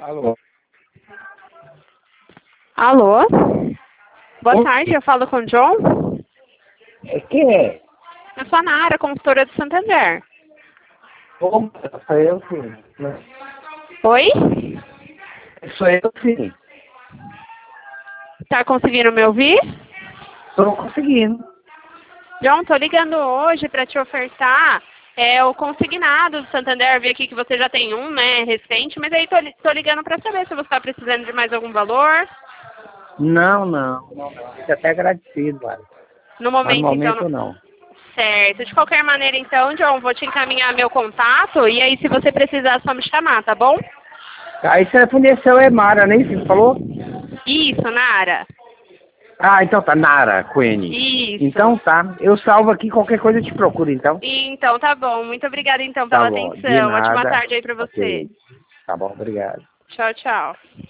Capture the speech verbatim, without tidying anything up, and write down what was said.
Alô? Alô? Boa Oi? tarde, eu falo com o John. É, quem é? Eu sou a Nara, consultora do Santander. Como? Sou eu sim. Oi? Sou eu sim. Tá conseguindo me ouvir? Estou conseguindo. John, tô ligando hoje para te ofertar é, o consignado do Santander. Vi aqui que você já tem um, né, recente, mas aí tô, li- tô ligando para saber se você está precisando de mais algum valor. Não, não, não, não. Fico até agradecido, Lara. No Mas no momento, então, momento não. não. Certo. De qualquer maneira, então, John, vou te encaminhar meu contato e aí se você precisar, é só me chamar, tá bom? Aí você forneceu é Mara, nem se falou? Isso, Nara. Ah, então tá, Nara, Quene. Isso. Então tá, eu salvo aqui, qualquer coisa eu te procuro então. Então, tá bom. Muito obrigada, então, Tá pela bom, de atenção. Ótima nada. tarde aí pra você. Ok, tá bom, obrigado. Tchau, tchau.